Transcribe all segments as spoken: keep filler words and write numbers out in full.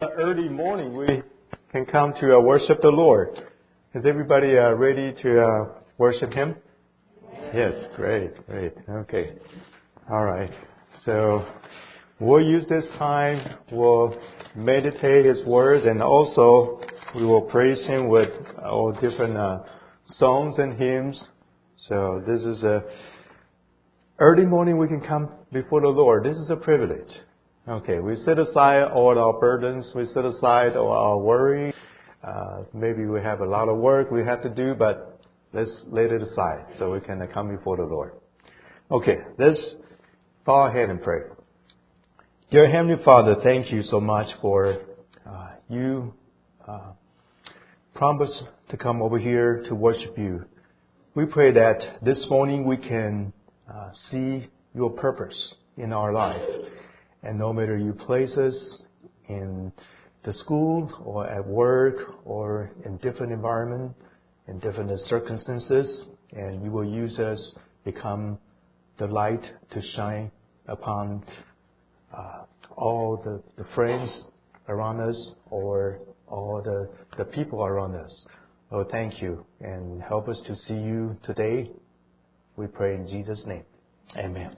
Early morning, we can come to uh, worship the Lord. Is everybody uh, ready to uh, worship Him? Yes, great, great. Okay, all right. So we'll use this time. We'll meditate His Word, and also we will praise Him with all different uh, songs and hymns. So this is a early morning. We can come before the Lord. This is a privilege. Okay, we set aside all our burdens. We set aside all our worry. Uh, maybe we have a lot of work we have to do, but let's lay it aside so we can come before the Lord. Okay, let's bow our head and pray. Dear Heavenly Father, thank you so much for uh, you uh, promised to come over here to worship you. We pray that this morning we can uh, see your purpose in our life. And no matter you place us in the school or at work or in different environment, in different circumstances, and you will use us become the light to shine upon uh, all the, the friends around us or all the, the people around us. Oh, thank you, and help us to see you today. We pray in Jesus' name. Amen.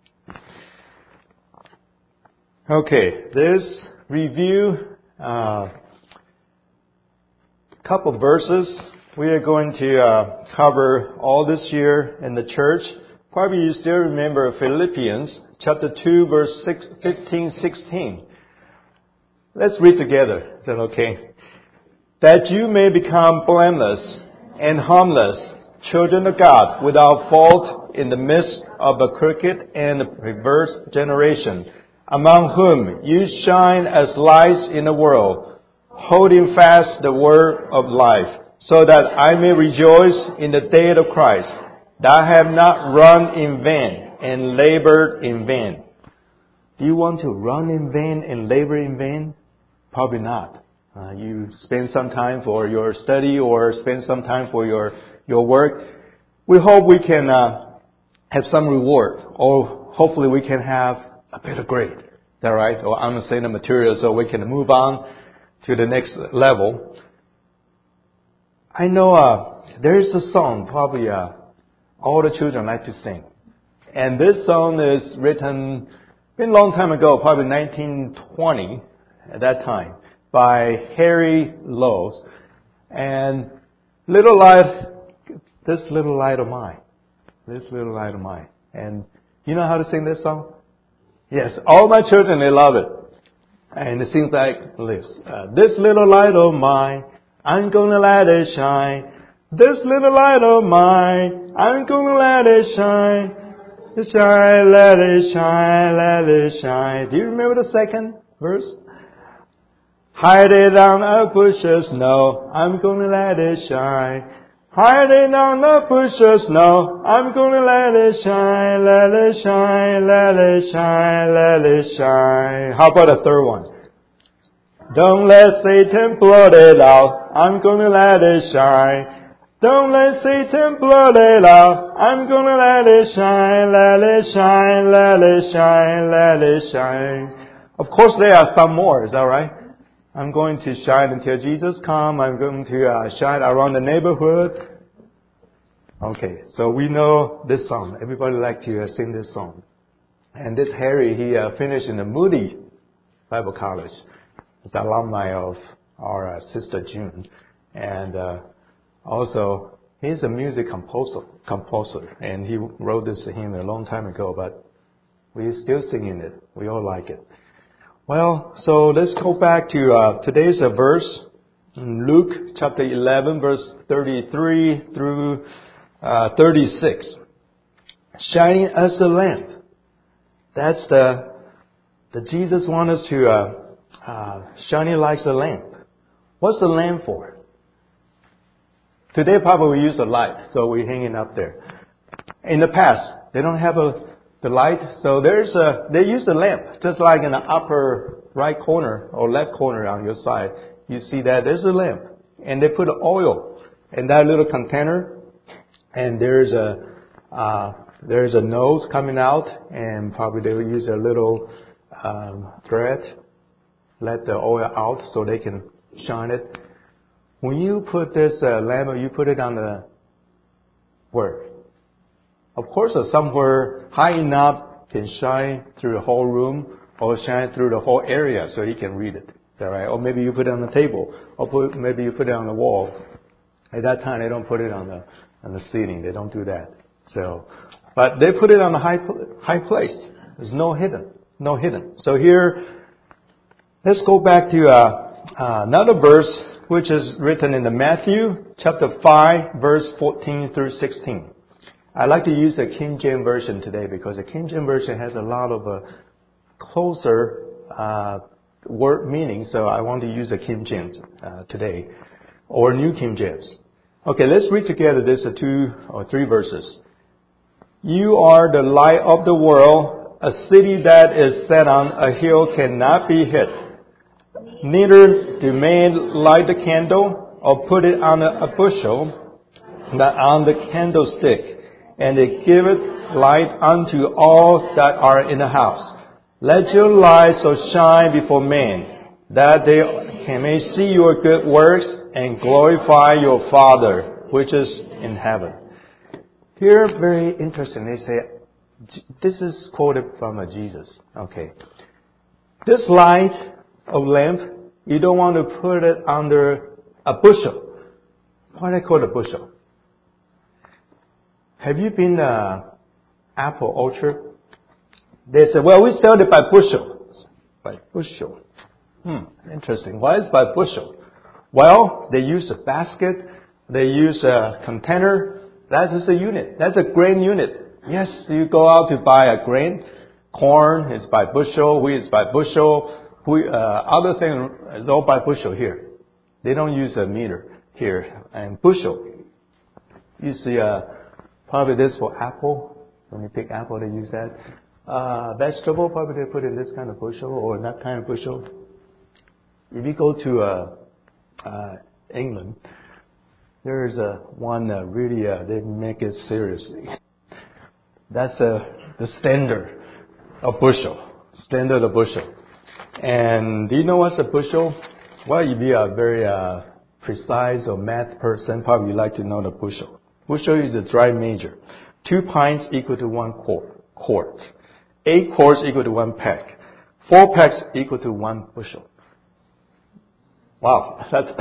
Okay, this review, a uh, couple verses we are going to uh, cover all this year in the church. Probably you still remember Philippians chapter two, verse six, fifteen, sixteen. Let's read together. Is that okay? That you may become blameless and harmless, children of God, without fault in the midst of a crooked and perverse generation, among whom you shine as lights in the world, holding fast the word of life, so that I may rejoice in the day of Christ, that I have not run in vain and labored in vain. Do you want to run in vain and labor in vain? Probably not. Uh, you spend some time for your study or spend some time for your, your work. We hope we can uh, have some reward, or hopefully we can have a better grade. Is that right? Or understand the material so we can move on to the next level. I know uh, there is a song probably uh, all the children like to sing. And this song is written been a long time ago, probably nineteen twenty at that time, by Harry Lowes. And little light, this little light of mine, this little light of mine. And you know how to sing this song? Yes, all my children, they love it. And it seems like this. Uh, this little light of mine, I'm gonna let it shine. This little light of mine, I'm gonna let it shine. Shine, let it shine, let it shine. Do you remember the second verse? Hide it on a bush of snow, I'm gonna let it shine. Hide it on the bush of snow, I'm gonna let it shine, let it shine, let it shine, let it shine. How about the third one? Don't let Satan blot it out, I'm gonna let it shine. Don't let Satan blot it out, I'm gonna let it shine, let it shine, let it shine, let it shine. Of course there are some more, is that right? I'm going to shine until Jesus comes. I'm going to uh, shine around the neighborhood. Okay, so we know this song. Everybody like to uh, sing this song. And this Harry, he uh, finished in the Moody Bible College. He's an alumni of our uh, sister June. And uh, also, he's a music composer, composer. And he wrote this hymn a long time ago, but we're still singing it. We all like it. Well, so let's go back to uh, today's uh, verse, in Luke chapter eleven, verse thirty-three through uh, thirty-six. Shining as a lamp. That's the the Jesus wants us to uh, uh, shining like a lamp. What's the lamp for? Today probably we use a light, so we're hanging up there. In the past, they don't have a the light, so there's a, they use the lamp, just like in the upper right corner or left corner on your side. You see that there's a lamp, and they put oil in that little container, and there's a uh, there's a nose coming out, and probably they will use a little um, thread let the oil out so they can shine it. When you put this uh, lamp, you put it on the where? Of course, uh, somewhere high enough can shine through the whole room or shine through the whole area so you can read it. Is that right? Or maybe you put it on the table, or put, maybe you put it on the wall. At that time, they don't put it on the on the ceiling. They don't do that. So, but they put it on the high high place. There's no hidden, no hidden. So here, let's go back to uh, uh, another verse which is written in the Matthew chapter five, verse fourteen through sixteen. I like to use the King James Version today because the King James Version has a lot of uh, closer uh, word meaning. So I want to use the King James uh, today, or New King James. Okay, let's read together this uh, two or three verses. You are the light of the world. A city that is set on a hill cannot be hid. Neither do men light the candle or put it on a, a bushel, but on the candlestick, and it giveth light unto all that are in the house. Let your light so shine before men, that they can may see your good works and glorify your Father which is in heaven. Here, very interesting. They say, this is quoted from a Jesus. Okay. This light of lamp, you don't want to put it under a bushel. Why do they call it a bushel? Have you been to uh, apple orchard? They say, well, we sell it by bushel. By bushel. Hmm, interesting. Why is it by bushel? Well, they use a basket. They use a container. That is a unit. That's a grain unit. Yes, you go out to buy a grain. Corn is by bushel. Wheat is by bushel. Wheat, uh, other thing is all by bushel here. They don't use a meter here. And bushel. You see, uh, probably this for apple. When you pick apple, they use that. Uh, vegetable, probably they put in this kind of bushel or that kind of bushel. If you go to uh, uh, England, there's a one uh, really uh, they make it seriously. That's uh, the standard of bushel, standard of bushel. And do you know what's a bushel? Well, if you're a very uh, precise or math person, probably you like to know the bushel. Bushel is a dry measure. Two pints equal to one quart. quart. Eight quarts equal to one peck. Four pecks equal to one bushel. Wow, that's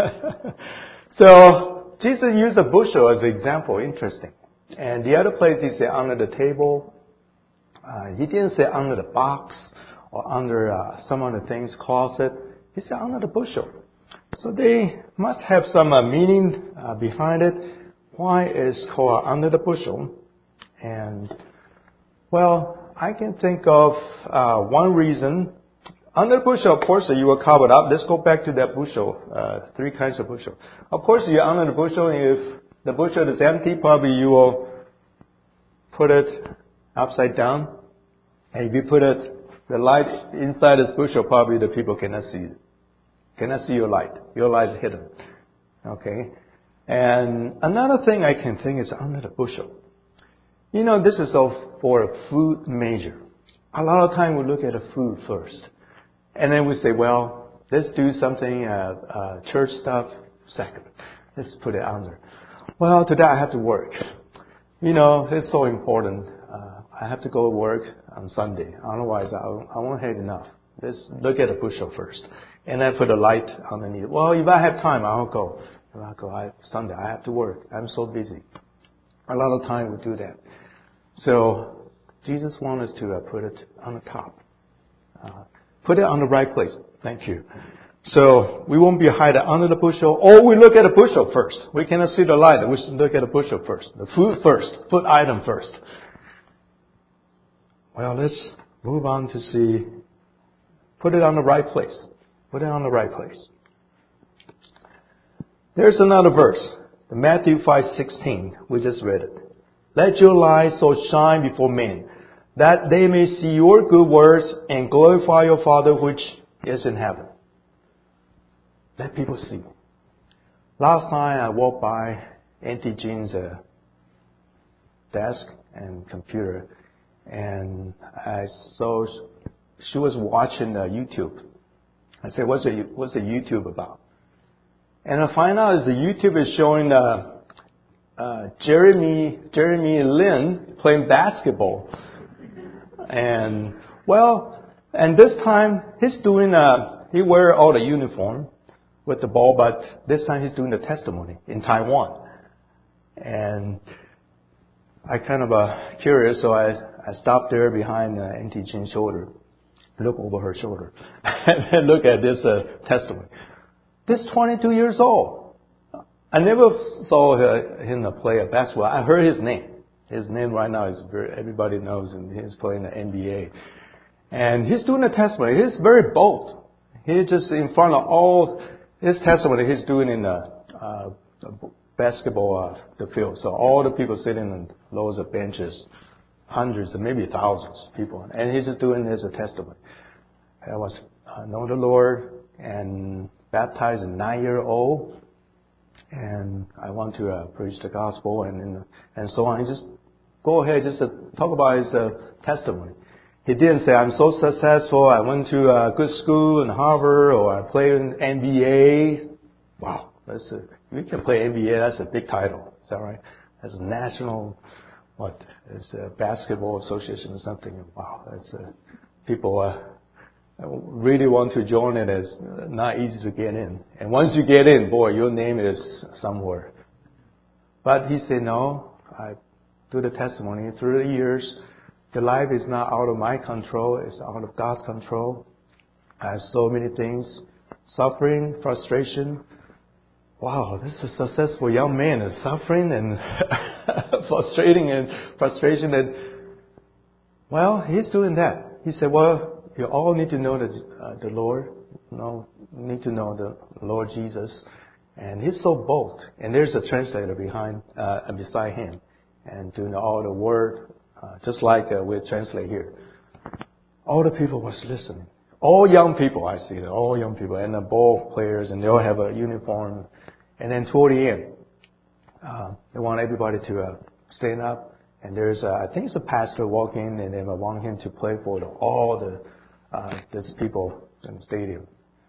so Jesus used a bushel as an example. Interesting. And the other place he said under the table. Uh, he didn't say under the box or under uh, some other things, closet. He said under the bushel. So they must have some uh, meaning uh, behind it. Why is called under the bushel? And well, I can think of uh, one reason. Under the bushel, of course, you were covered up. Let's go back to that bushel, uh, three kinds of bushel. Of course, you're under the bushel. If the bushel is empty, probably you will put it upside down. And if you put it, the light inside this bushel, probably the people cannot see it. Cannot see your light. Your light is hidden. Okay? And another thing I can think is under the bushel. You know, this is all for a food measure. A lot of time we look at the food first. And then we say, well, let's do something, uh, uh, church stuff second. Let's put it under. Well, today I have to work. You know, it's so important. Uh, I have to go to work on Sunday. Otherwise, I, I won't have enough. Let's look at the bushel first. And then put the light underneath. Well, if I have time, I'll go. If I go I, Sunday, I have to work. I'm so busy. A lot of time we do that. So, Jesus wants us to uh, put it on the top. Uh, put it on the right place. Thank you. So, we won't be hiding under the bushel, or we look at the bushel first. We cannot see the light. We should look at the bushel first. The food first. Food item first. Well, let's move on to see. Put it on the right place. Put it on the right place. There's another verse. The Matthew five sixteen. We just read it. Let your light so shine before men, that they may see your good works and glorify your Father which is in heaven. Let people see. Last time I walked by Auntie Jean's uh, desk and computer, and I saw she was watching uh, YouTube. I said, what's the, what's the YouTube about? And I find out is the YouTube is showing uh, uh, Jeremy Jeremy Lin playing basketball. And, well, and this time he's doing, uh, he wear all the uniform with the ball, but this time he's doing the testimony in Taiwan. And I kind of uh, curious, so I, I stopped there behind uh, Auntie Jean's shoulder, look over her shoulder, and look at this uh, testimony. This twenty-two years old. I never saw uh, him play a basketball. I heard his name. His name right now is very, everybody knows him. He's playing the N B A. And he's doing a testimony. He's very bold. He's just in front of all his testimony he's doing in the uh, basketball uh, the field. So all the people sitting in rows of benches, hundreds and maybe thousands of people. And he's just doing this as a testimony. I was uh, know the Lord and baptized a nine-year-old. And I want to uh, preach the gospel and, and and so on. He just go ahead, just uh, talk about his uh, testimony. He didn't say, I'm so successful, I went to a good school in Harvard, or I played in N B A. Wow, that's a, you can play N B A, that's a big title. Is that right? That's a national, what, it's a basketball association or something. Wow, that's uh, people uh, really want to join it. It's not easy to get in. And once you get in, boy, your name is somewhere. But he said, no, I do the testimony through the years. The life is not out of my control. It's out of God's control. I have so many things. Suffering, frustration. Wow, this is a successful young man is suffering and frustrating and frustration. And, well, he's doing that. He said, well, you all need to know the, uh, the Lord. You know, need to know the Lord Jesus. And he's so bold. And there's a translator behind, uh, beside him. And doing all the word. Uh, just like uh, we translate here. All the people was listening. All young people, I see it. All young people. And the ball players, and they all have a uniform. And then toward the end, uh, they want everybody to uh, stand up. And there's, uh, I think it's a pastor walking, and they want him to play for the, all the uh, these people in the stadium.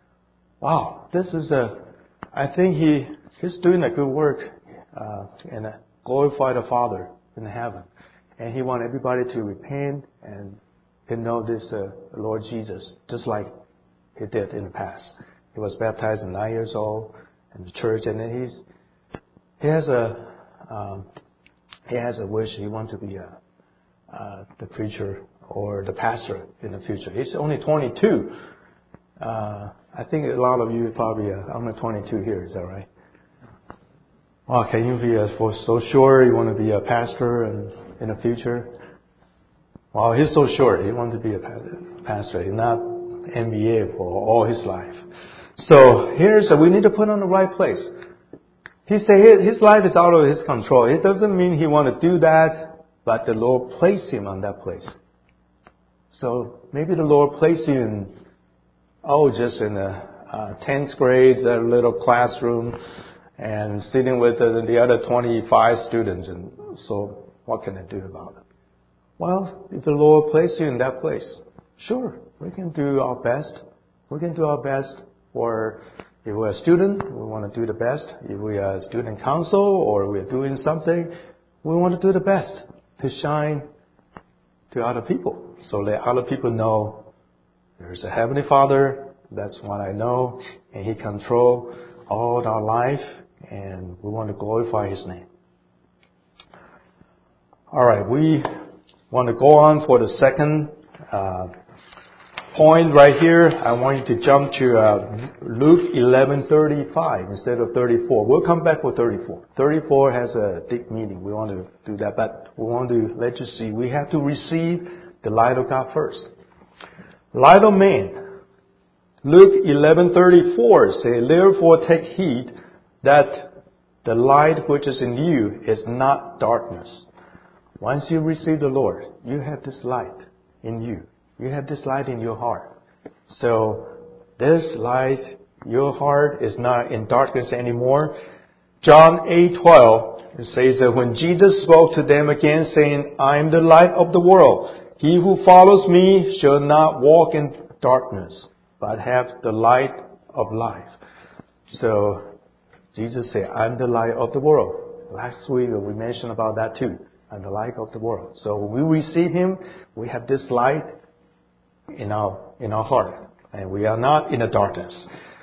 Wow, this is a. I think he he's doing a good work uh, and uh, glorify the Father in heaven. And he wants everybody to repent and to know this uh, Lord Jesus, just like he did in the past. He was baptized at nine years old in the church, and then he's he has a um, he has a wish. He wants to be a, uh, the preacher or the pastor in the future. He's only twenty-two. Uh, I think a lot of you probably uh, I'm twenty-two here. Is that right? Wow, can you be uh, for so sure you want to be a pastor and in the future? Well, he's so sure. He wants to be a pastor. He's not N B A for all his life. So here's, uh, we need to put on the right place. He said his life is out of his control. It doesn't mean he want to do that, but the Lord placed him on that place. So maybe the Lord placed you in, oh, just in the uh, tenth grade, that little classroom, and sitting with the, the other twenty-five students. And so what can I do about it? Well, if the Lord placed you in that place, sure, we can do our best. We can do our best. Or if we're a student, we want to do the best. If we are a student council or we're doing something, we want to do the best to shine to other people. So let other people know there's a Heavenly Father. That's what I know. And He controls all our life. And we want to glorify His name. All right, we want to go on for the second uh, point right here. I want you to jump to uh, Luke eleven thirty-five instead of thirty-four. We'll come back with thirty-four. thirty-four has a deep meaning. We want to do that, but we want to let you see we have to receive the light of God first. Light of man. Luke eleven thirty-four says, therefore take heed that the light which is in you is not darkness. Once you receive the Lord, you have this light in you. You have this light in your heart. So this light, your heart is not in darkness anymore. John eight twelve, it says that when Jesus spoke to them again, saying, I am the light of the world. He who follows me shall not walk in darkness, but have the light of life. So Jesus said, I'm the light of the world. Last week we mentioned about that too. I'm the light of the world. So when we receive Him, we have this light in our in our heart, and we are not in the darkness.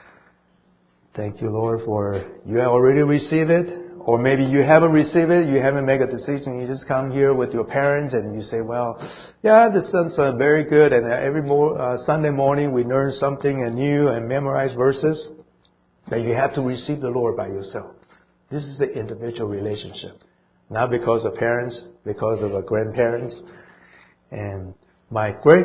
Thank you, Lord, for you have already received it. Or maybe you haven't received it, you haven't made a decision, you just come here with your parents and you say, well, yeah, the sons are very good, and every mo- uh, Sunday morning we learn something new and memorize verses. But you have to receive the Lord by yourself. This is the individual relationship. Not because of parents, because of the grandparents. And my great,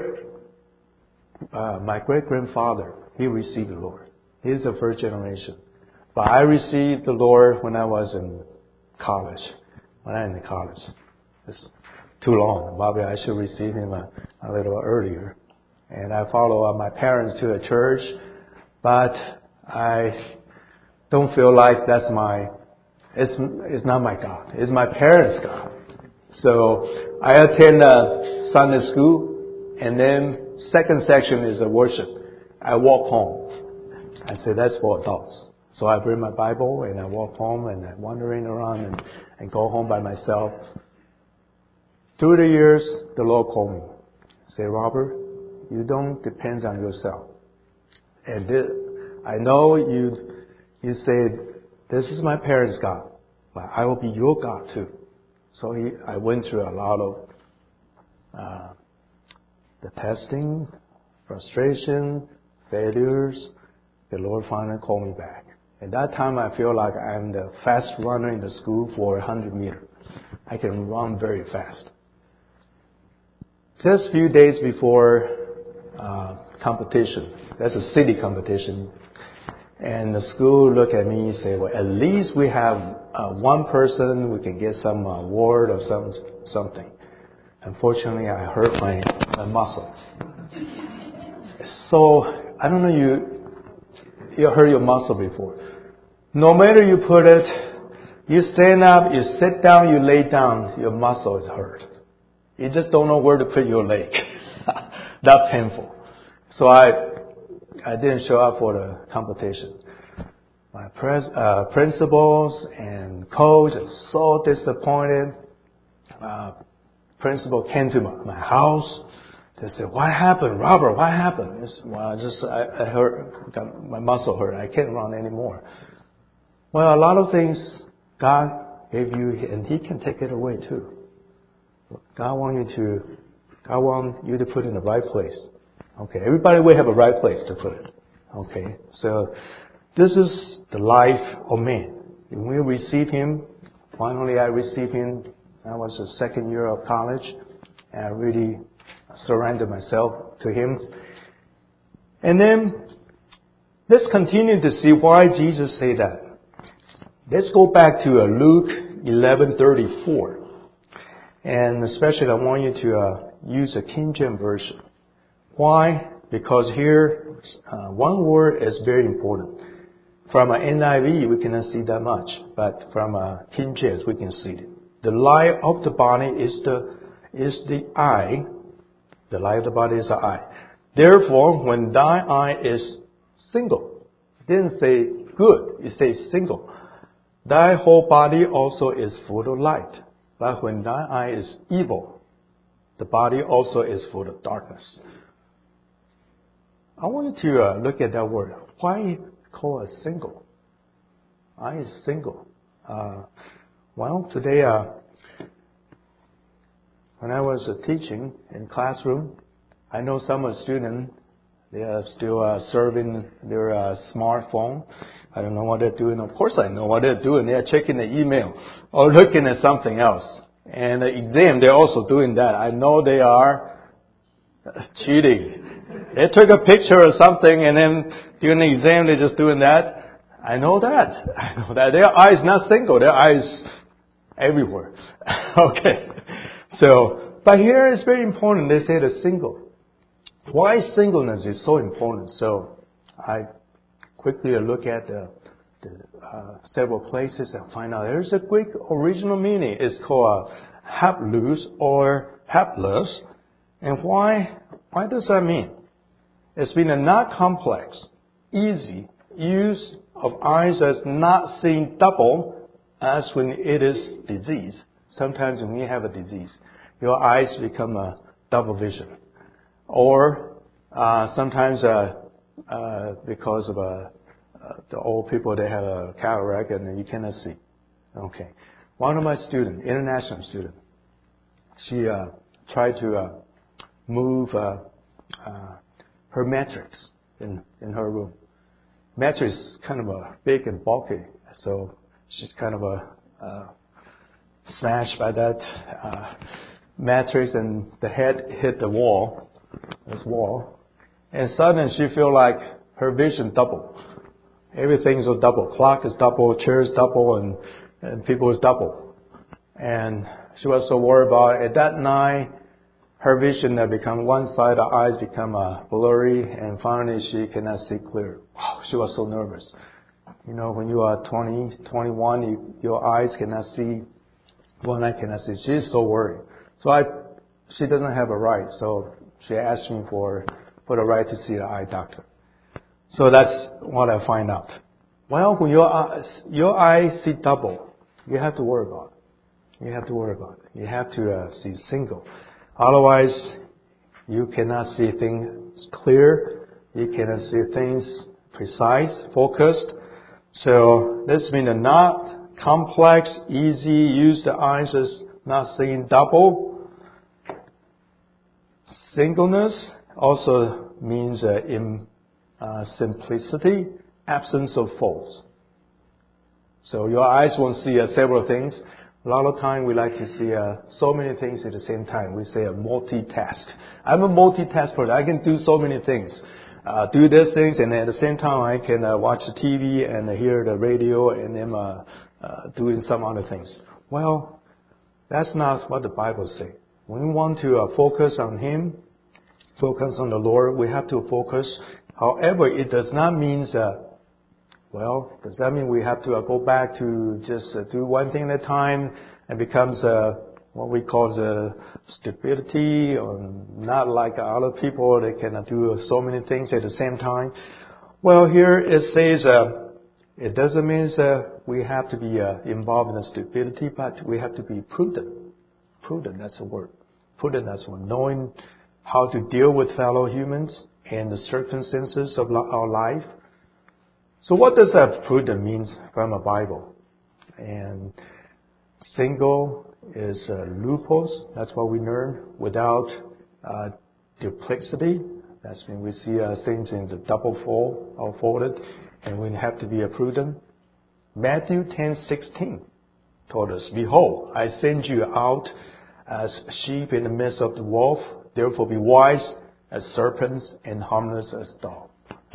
uh, my great grandfather, he received the Lord. He's the first generation. But I received the Lord when I was in college. When I was in college. It's too long. Probably I should receive Him a, a little earlier. And I follow my parents to a church. But I don't feel like that's my, it's, it's not my God. It's my parents' God. So I attend a Sunday school. And then second section is a worship. I walk home. I say that's for adults. So I bring my Bible and I walk home and I'm wandering around and, and go home by myself. Through the years, the Lord called me. Say, Robert, you don't depend on yourself. And this, I know you, you said, this is my parents' God, but I will be your God too. So he, I went through a lot of uh, the testing, frustration, failures. The Lord finally called me back. At that time, I feel like I'm the fast runner in the school for one hundred meters. I can run very fast. Just a few days before uh, competition, that's a city competition, and the school looked at me and said, well, at least we have uh, one person, we can get some award or some something. Unfortunately, I hurt my, my muscle. So, I don't know, you, you hurt your muscle before. No matter you put it, you stand up, you sit down, you lay down, your muscle is hurt. You just don't know where to put your leg. That painful. So I I didn't show up for the competition. My pres, uh, principals and coach are so disappointed. Uh, principal came to my, my house. They said, what happened, Robert? What happened? It's, well, I just, I, I hurt, got, my muscle hurt. I can't run anymore. Well, a lot of things God gave you, and He can take it away too. God want you to, God want you to put it in the right place. Okay, everybody will have a right place to put it. Okay, so this is the life of man. When we receive Him, finally I received Him. I was the second year of college, and I really surrendered myself to Him. And then let's continue to see why Jesus said that. Let's go back to uh, Luke eleven thirty-four. And especially I want you to uh, use a King James Version. Why? Because here, uh, one word is very important. From an N I V, we cannot see that much. But from a King James, we can see it. The light of the body is the, is the eye. The light of the body is the eye. Therefore, when thy eye is single, it didn't say good, it says single. Thy whole body also is full of light. But when thy eye is evil, the body also is full of darkness. I want you to uh, look at that word. Why call it single? Eye is single. Uh, well, today, uh, when I was uh, teaching in classroom, I know some of the students, they are still uh, serving their uh, smartphone. I don't know what they're doing. Of course I know what they're doing. They're checking the email or looking at something else. And the exam, they're also doing that. I know they are cheating. They took a picture or something and then during the exam they're just doing that. I know that. I know that. Their eye is not single. Their eye is everywhere. Okay. So, but here it's very important. They say the single. Why singleness is so important? So, I quickly look at the, the uh, several places and find out there's a Greek original meaning. It's called uh, hapless or hapless. And why? Why does that mean? It's been a not complex, easy use of eyes as not seeing double as when it is disease. Sometimes when you have a disease, your eyes become a double vision. Or uh, sometimes uh, uh, because of uh, uh, the old people, they have a cataract and you cannot see. Okay. One of my students, international student, she uh, tried to uh, move uh, uh, her mattress in, in her room. Mattress is kind of a big and bulky, so she's kind of a uh, smashed by that uh, mattress, and the head hit the wall, this wall, and suddenly she feel like her vision double. Everything's a double. Clock is double, chairs double, and, and people is double. And she was so worried about it. At that night, her vision had become one side, her eyes become uh, blurry, and finally she cannot see clear. Wow, she was so nervous. You know, when you are twenty, twenty-one, you, your eyes cannot see, one eye cannot see. She's so worried. So I, she doesn't have a right, so she asked me for, for the right to see the eye doctor. So that's what I find out. Well, when your eyes, your eyes see double, you have to worry about it. You have to worry about it. You have to uh, see single. Otherwise, you cannot see things clear. You cannot see things precise, focused. So this means a not complex, easy, use the eyes as not seeing double. Singleness also means uh, in uh, simplicity, absence of faults. So your eyes won't see uh, several things. A lot of time we like to see uh, so many things at the same time. We say a multitask. I'm a multitask person. I can do so many things. Uh, do these things, and at the same time I can uh, watch the T V and uh, hear the radio, and then uh, uh, doing some other things. Well, that's not what the Bible says. When we want to uh, focus on Him, focus on the Lord, we have to focus. However, it does not mean uh, Well, does that mean we have to uh, go back to just uh, do one thing at a time and becomes uh, what we call the stupidity, or not like other people that can uh, do so many things at the same time? Well, here it says uh, it doesn't mean uh, we have to be uh, involved in the stupidity, but we have to be prudent. Prudent, that's the word. Prudent, that's one. Knowing how to deal with fellow humans and the circumstances of our life. So what does that prudent mean from the Bible? And single is uh, lupos. That's what we learn. Without uh, duplicity. That's when we see uh, things in the double fold or folded, and we have to be a prudent. Matthew ten sixteen told us, "Behold, I send you out as sheep in the midst of the wolf. Therefore be wise as serpents and harmless as doves."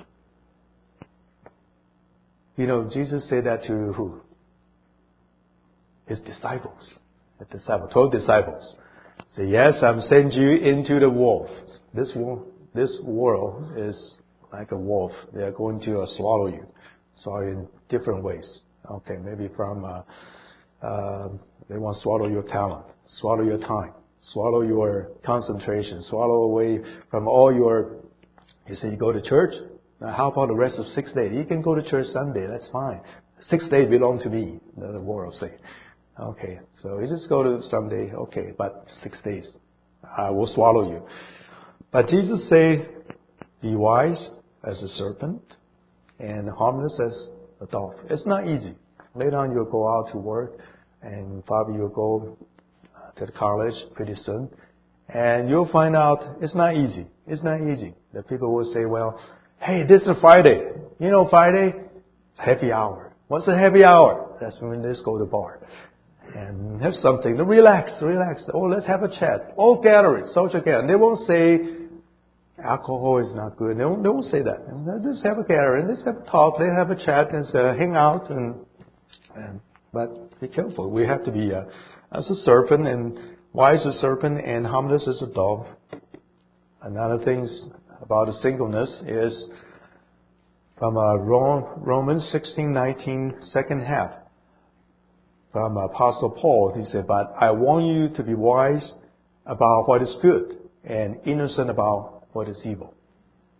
You know, Jesus said that to who? His disciples. The disciples, twelve disciples. Say, yes, I'm sending you into the wolf. This wolf, this world is like a wolf. They are going to uh, swallow you. So in different ways. Okay, maybe from, uh, uh, they want to swallow your talent, swallow your time, swallow your concentration, swallow away from all your, you say you go to church. Now, how about the rest of six days? You can go to church Sunday, that's fine. Six days belong to me, the world say. Okay, so you just go to Sunday, okay, but six days, I will swallow you. But Jesus say, be wise as a serpent and harmless as a dove. It's not easy. Later on you'll go out to work, and probably you'll go to the college pretty soon, and you'll find out it's not easy. It's not easy. The people will say, well, hey, this is Friday. You know Friday? Happy hour. What's a happy hour? That's when they just go to the bar and have something to relax, relax. Oh, let's have a chat. Oh, gathering, social gathering. They won't say alcohol is not good. They won't, they won't say that. They just have a gathering. Let's have a talk. They have a chat and uh, hang out. And, and but be careful. We have to be uh, as a serpent, and wise as a serpent, and harmless as a dove. Another thing about the singleness is from uh, Romans sixteen nineteen, second half. From Apostle Paul, he said, but I want you to be wise about what is good and innocent about what is evil.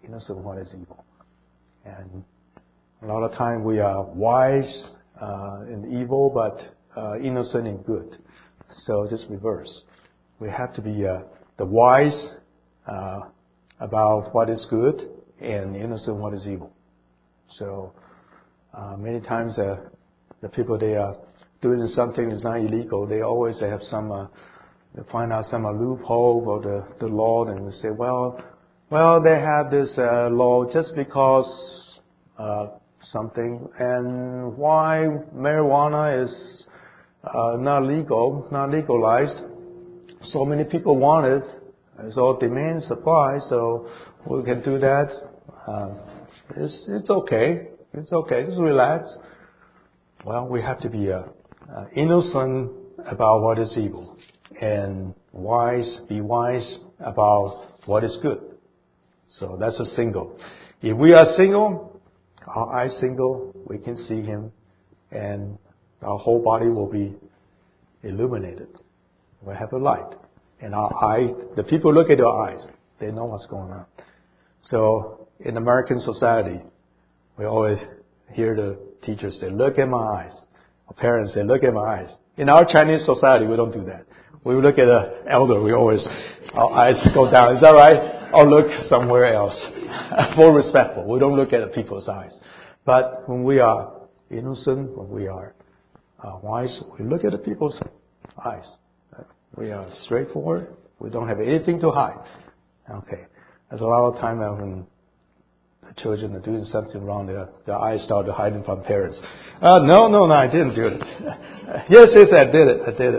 innocent what is evil. And a lot of time we are wise uh, in evil, but uh, innocent in good. So just reverse. We have to be uh, the wise uh, about what is good and innocent what is evil. So uh, many times uh, the people they are doing something that's not illegal, they always have some uh, they find out some uh, loophole of the, the law, and they say, well, well they have this uh, law just because uh, something, and why marijuana is uh, not legal, not legalized. So many people want it. It's all demand supply, so we can do that. Uh, it's it's okay. It's okay. Just relax. Well, we have to be uh, uh, innocent about what is evil, and wise, be wise about what is good. So that's a single. If we are single, our eyes single, we can see Him, and our whole body will be illuminated. We have a light. And our eye, the people look at our eyes, they know what's going on. So in American society, we always hear the teachers say, look at my eyes. Our parents say, look at my eyes. In our Chinese society, we don't do that. When we look at an elder, we always, our eyes go down. Is that right? Or look somewhere else. More respectful. We don't look at people's eyes. But when we are innocent, when we are uh, wise, we look at the people's eyes. We are straightforward. We don't have anything to hide. Okay. There's a lot of time when the children are doing something wrong, their, their eyes start to hide from parents. Uh, no, no, no, I didn't do it. yes, yes, I did it. I did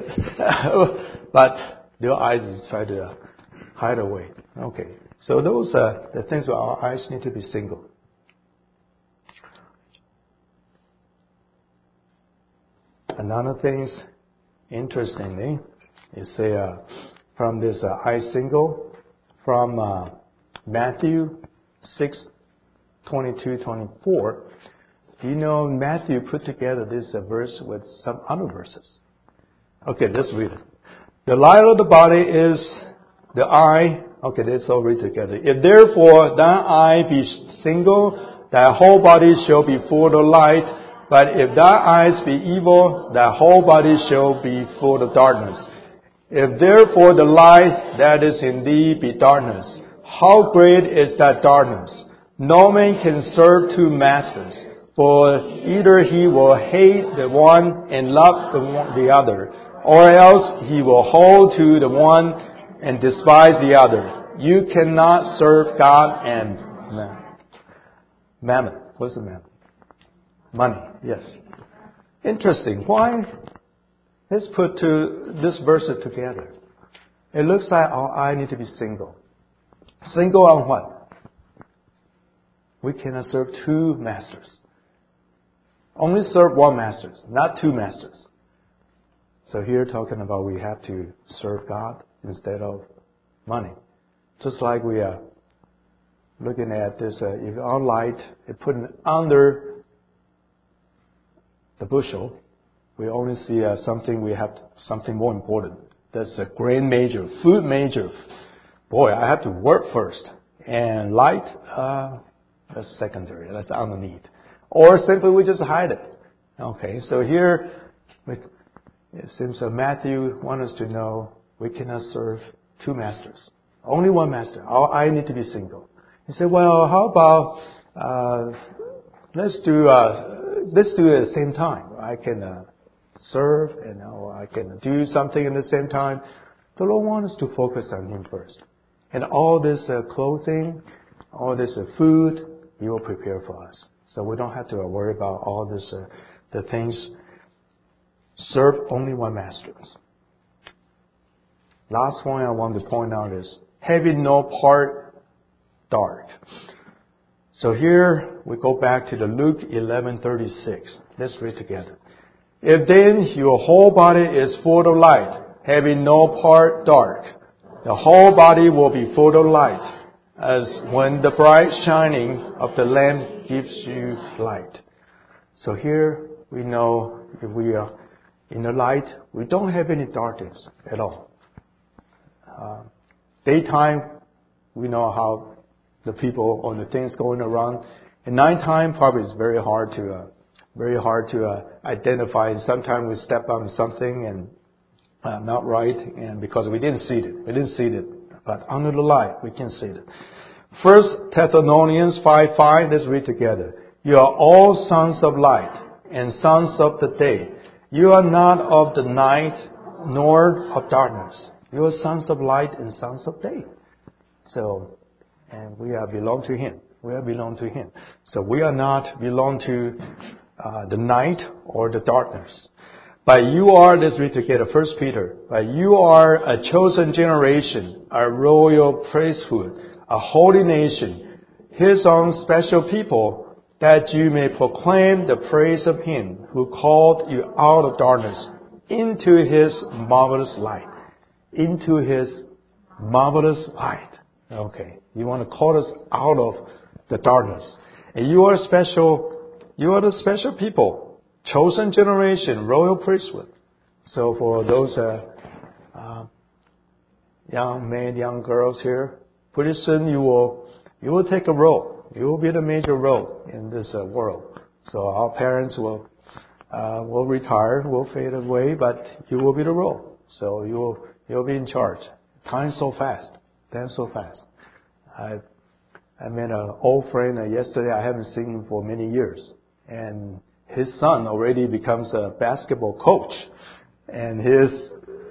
it. But their eyes try to uh, hide away. Okay. So those are the things where our eyes need to be single. Another thing, interestingly, you say uh, from this uh, eye single, from uh, Matthew six twenty-two twenty-four. Do you know Matthew put together this uh, verse with some other verses? Okay, let's read it. The light of the body is the eye. Okay, let's all read together. If therefore thine eye be single, thy whole body shall be full of light. But if thy eyes be evil, thy whole body shall be full of darkness. If therefore the light that is in thee be darkness, how great is that darkness? No man can serve two masters, for either he will hate the one and love the, one, the other, or else he will hold to the one and despise the other. You cannot serve God and man. Mammon. What's the mammon? Money. Yes. Interesting. Why? Let's put two, this verse together. It looks like our eye need to be single. Single on what? We cannot serve two masters. Only serve one master, not two masters. So here talking about we have to serve God instead of money. Just like we are looking at this, uh, if our light is put under the bushel, we only see uh, something, we have something more important. That's a grain major, food major. Boy, I have to work first. And light, uh, that's secondary, that's underneath. Or simply we just hide it. Okay, so here, it seems that Matthew wants us to know we cannot serve two masters. Only one master. Our eye need to be single. He said, well, how about, uh, let's do, uh, let's do it at the same time. I can, uh, serve and or I can do something at the same time. The Lord wants us to focus on Him first. And all this uh, clothing, all this uh, food, He will prepare for us. So we don't have to uh, worry about all this, uh, the things. Serve only one master. Last point I want to point out is having no part dark. So here we go back to the Luke eleven thirty-six. Let's read together. If then your whole body is full of light, having no part dark, the whole body will be full of light, as when the bright shining of the lamp gives you light. So here we know if we are in the light, we don't have any darkness at all. Uh, daytime, we know how the people or the things going around. And nighttime probably is very hard to, uh, very hard to uh, identify. And sometimes we step on something and uh, not right, and because we didn't see it, we didn't see it. But under the light, we can see it. First Thessalonians five five. Let's read together. You are all sons of light and sons of the day. You are not of the night nor of darkness. You are sons of light and sons of day. So, and we are belong to Him. We are belong to Him. So we are not belong to uh, the night or the darkness. But you are, let's read together, First Peter. But you are a chosen generation, a royal priesthood, a holy nation, His own special people, that you may proclaim the praise of Him who called you out of darkness into His marvelous light. Into His marvelous light. Okay. You want to call us out of the darkness. And you are special, you are the special people, chosen generation, royal priesthood. So for those uh, uh, young men, young girls here, pretty soon you will, you will take a role. You will be the major role in this uh, world. So our parents will uh, will retire, will fade away, but you will be the role. So you will you'll be in charge. Time's so fast. Time's so fast. I I met an old friend uh, yesterday. I haven't seen him for many years, and his son already becomes a basketball coach, and his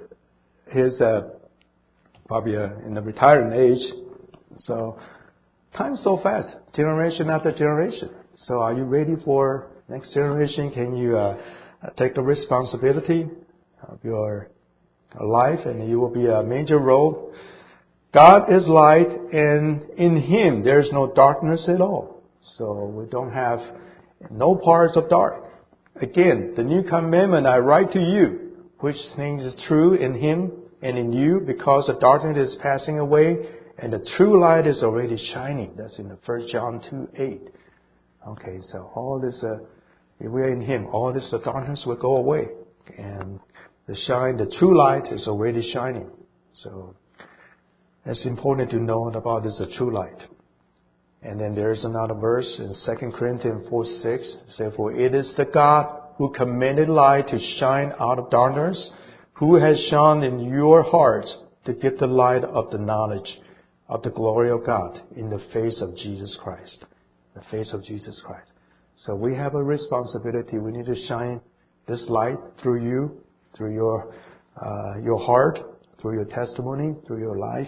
his uh, probably uh, in the retiring age. So time's so fast, generation after generation. So are you ready for next generation? Can you uh, take the responsibility of your life, and you will be a major role? God is light, and in Him there is no darkness at all. So we don't have no parts of dark. Again, the new commandment I write to you, which things is true in Him and in you, because the darkness is passing away, and the true light is already shining. That's in the First John two eight. Okay, so all this, uh, if we are in Him, all this the darkness will go away, and the shine, the true light is already shining. So it's important to know about this, the true light. And then there's another verse in Second Corinthians four six. It says, "For it is the God who commanded light to shine out of darkness, who has shone in your hearts to give the light of the knowledge of the glory of God in the face of Jesus Christ." The face of Jesus Christ. So we have a responsibility. We need to shine this light through you, through your uh, your heart, through your testimony, through your life.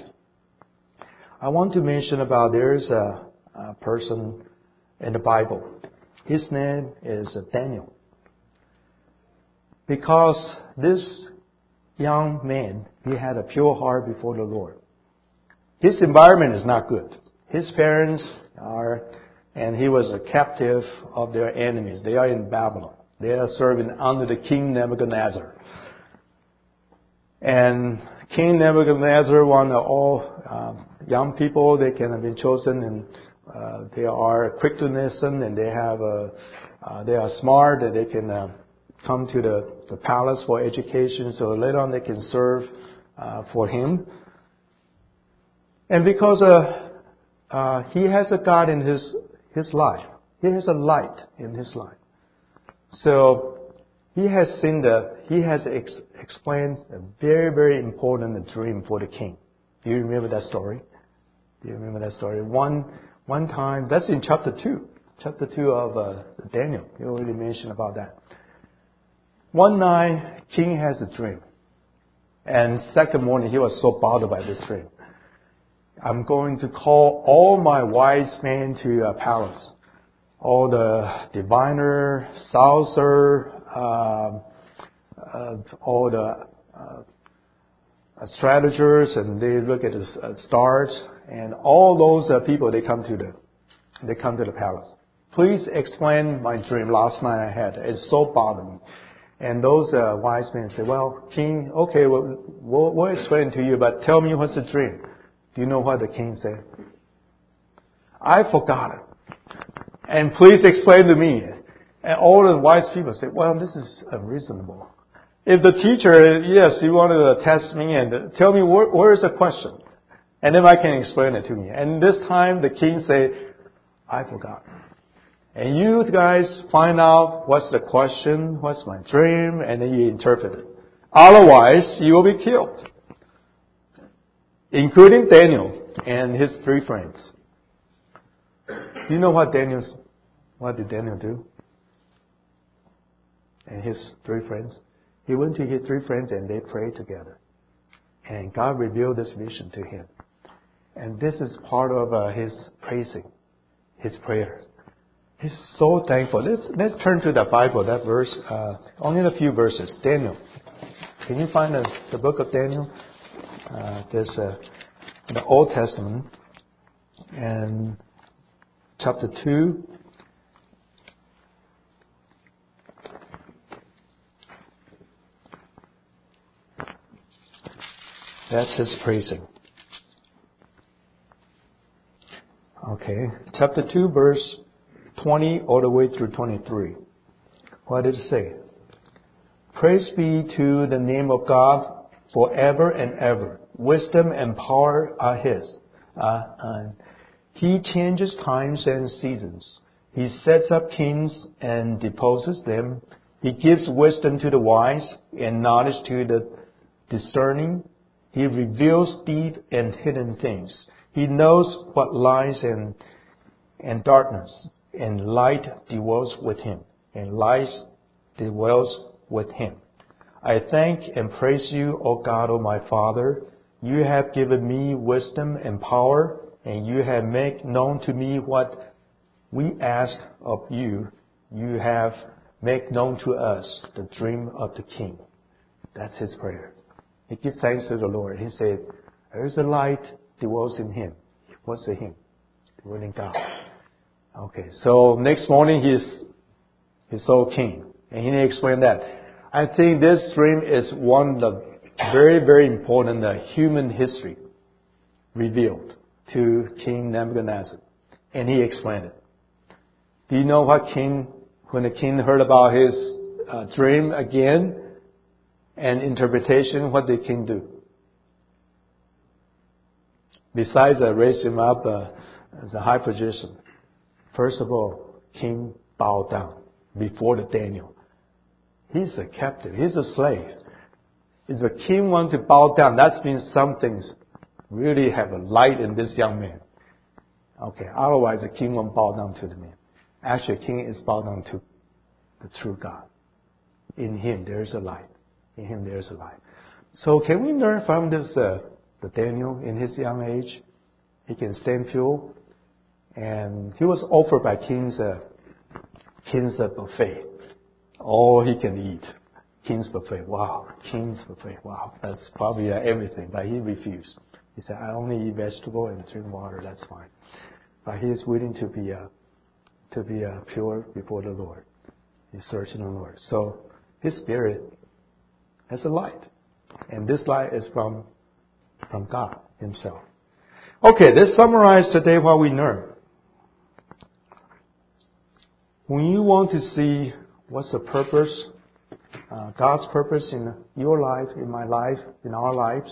I want to mention about there's a, a person in the Bible. His name is Daniel. Because this young man, he had a pure heart before the Lord. His environment is not good. His parents are, and he was a captive of their enemies. They are in Babylon. They are serving under the King Nebuchadnezzar. And King Nebuchadnezzar wanted all um, young people. They can have been chosen, and uh, they are quick to listen, and they have a, uh, they are smart, and they can uh, come to the, the palace for education. So later on, they can serve uh, for him. And because uh, uh, he has a God in his his life, he has a light in his life. So he has seen the, he has ex- explained a very, very important dream for the king. Do you remember that story? Do you remember that story? One, one time, that's in chapter two. Chapter two of uh, Daniel. You already mentioned about that. One night, king has a dream. And second morning, he was so bothered by this dream. I'm going to call all my wise men to a palace. All the diviner, sorcerer, uh, uh, all the uh, astrologers, and they look at the uh, stars, and all those uh, people, they come to the, they come to the palace. Please explain my dream last night I had. It so bothered me. And those uh, wise men say, well, king, okay, we'll, we'll, we'll explain it to you, but tell me what's the dream. Do you know what the king said? I forgot it. And please explain to me. And all the wise people say, well, this is unreasonable. If the teacher, yes, you wanted to test me and tell me where, where is the question? And then I can explain it to me. And this time the king say, I forgot. And you guys find out what's the question, what's my dream, and then you interpret it. Otherwise, you will be killed. Including Daniel and his three friends. Do you know what Daniel's, what did Daniel do? And his three friends? He went to his three friends and they prayed together. And God revealed this vision to him. And this is part of uh, his praising, his prayer. He's so thankful. Let's, let's turn to the Bible, that verse, uh, only a few verses. Daniel. Can you find the, the book of Daniel? Uh, there's uh, in the Old Testament. And chapter two. That's his praising. Okay. Chapter two, verse twenty all the way through twenty-three. What did it say? Praise be to the name of God forever and ever. Wisdom and power are His. Uh, and He changes times and seasons. He sets up kings and deposes them. He gives wisdom to the wise and knowledge to the discerning. He reveals deep and hidden things. He knows what lies and, and darkness, and light dwells with Him, and light dwells with Him. I thank and praise you, O God, O my Father. You have given me wisdom and power, and you have made known to me what we ask of you. You have made known to us the dream of the King. That's his prayer. He gives thanks to the Lord. He said, there is a light dwells in him. What's in him? Dwelling in God. Okay, so next morning he's he's so king. And he explained that. I think this dream is one of the very, very important uh, human history revealed to King Nebuchadnezzar. And he explained it. Do you know what king, when the king heard about his uh, dream again and interpretation, what did the king do? Besides uh, raise him up uh, as a high position, first of all, king bowed down before the Daniel. He's a captive. He's a slave. If the king wants to bow down, that means something really have a light in this young man. Okay, otherwise the king won't bow down to the man. Actually, the king is bowed down to the true God. In him there is a light. In him there is a light. So can we learn from this, uh, the Daniel in his young age? He can stand fuel. And he was offered by king's, uh, king's uh, buffet. All he can eat. King's buffet. Wow. King's buffet. Wow. That's probably uh, everything. But he refused. He said, I only eat vegetable and drink water. That's fine. But he is willing to be, uh, to be uh, pure before the Lord. He's searching the Lord. So his spirit has a light. And this light is from, from God himself. Okay, let's summarize today what we learned. When you want to see what's the purpose, uh, God's purpose in your life, in my life, in our lives.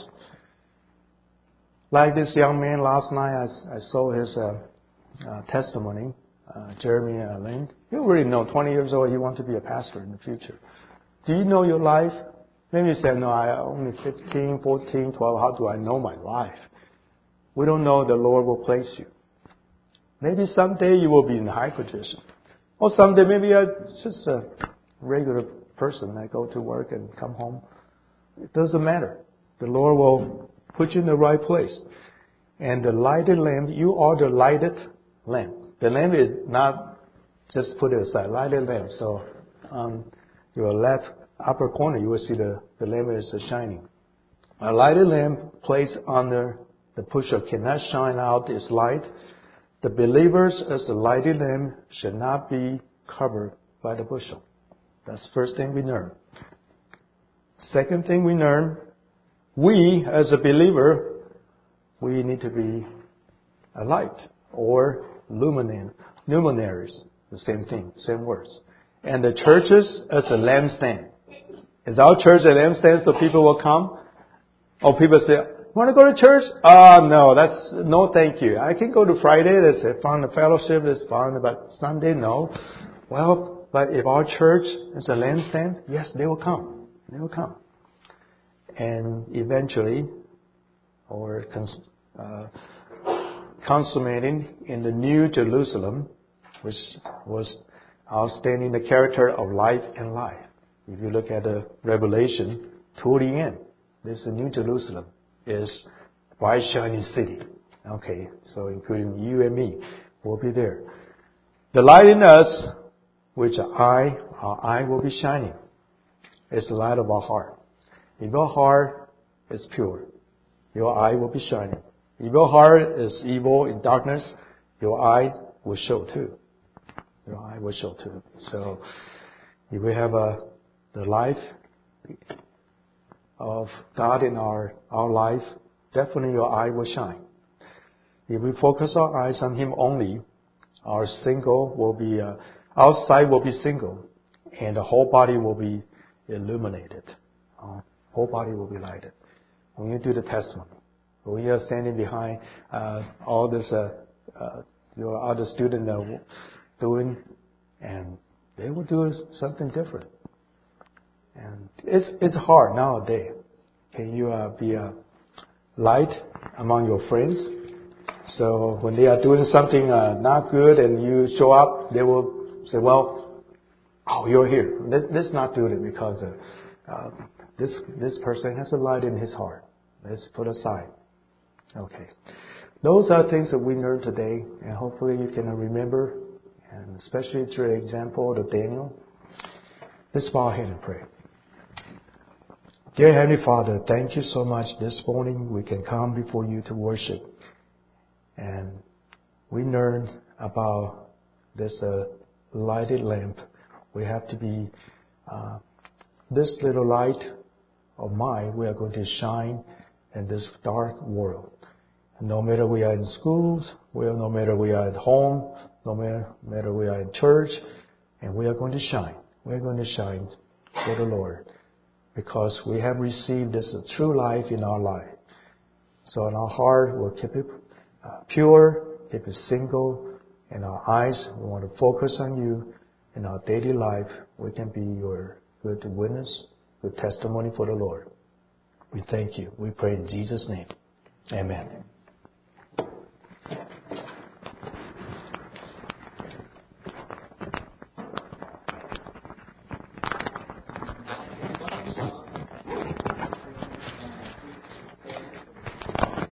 Like this young man last night, I, I saw his uh, uh, testimony, uh, Jeremy uh, Lin. You already know, twenty years old, you want to be a pastor in the future. Do you know your life? Maybe you say, no, I only fifteen, fourteen, twelve. How do I know my life? We don't know the Lord will place you. Maybe someday you will be in a high position. Or someday maybe you're just a regular person. I go to work and come home. It doesn't matter. The Lord will put you in the right place. And the lighted lamp, you are the lighted lamp. The lamp is not just put it aside, lighted lamp. So on your left upper corner, you will see the, the lamp is shining. A lighted lamp placed under the pusher cannot shine out its light. The believers as the lighted lamp should not be covered by the bushel. That's the first thing we learn. Second thing we learn, we as a believer, we need to be a light or luminary, luminaries. The same thing, same words. And the churches as a lampstand. Is our church a lampstand so people will come? Or people say, Want to go to church? Oh, no, that's, no thank you. I can go to Friday, that's a fun fellowship, that's fun, but Sunday, no. Well, but if our church is a lampstand, yes, they will come. They will come. And eventually, or cons- uh, consummating in the New Jerusalem, which was outstanding the character of light and life. If you look at the Revelation, to the end, this New Jerusalem is bright shining city. Okay, so including you and me will be there. The light in us, which eye, our eye will be shining, is the light of our heart. If your heart is pure, your eye will be shining. If your heart is evil in darkness, your eye will show too. Your eye will show too. So, if we have a, the life of God in our, our life, definitely your eye will shine. If we focus our eyes on Him only, our single will be, uh, outside will be single, and the whole body will be illuminated. Uh, whole body will be lighted. When you do the testimony, when you are standing behind uh, all this, uh, uh, your other students are doing, and they will do something different. And it's it's hard nowadays. Can you uh, be a light among your friends? So when they are doing something uh, not good and you show up, they will say, "Well, oh, you're here. Let's, let's not do it because uh, uh, this this person has a light in his heart. Let's put aside." Okay, those are things that we learned today, and hopefully you can remember, and especially through the example of Daniel. Let's bow our head and pray. Dear Heavenly Father, thank you so much this morning we can come before you to worship. And we learned about this uh, lighted lamp. We have to be, uh, this little light of mine, we are going to shine in this dark world. And no matter we are in schools, well, no matter we are at home, no matter, no matter we are in church, and we are going to shine. We are going to shine for the Lord. Because we have received this true life in our life. So in our heart, we'll keep it uh, pure, keep it single. In our eyes, we want to focus on you. In our daily life, we can be your good witness, good testimony for the Lord. We thank you. We pray in Jesus' name. Amen.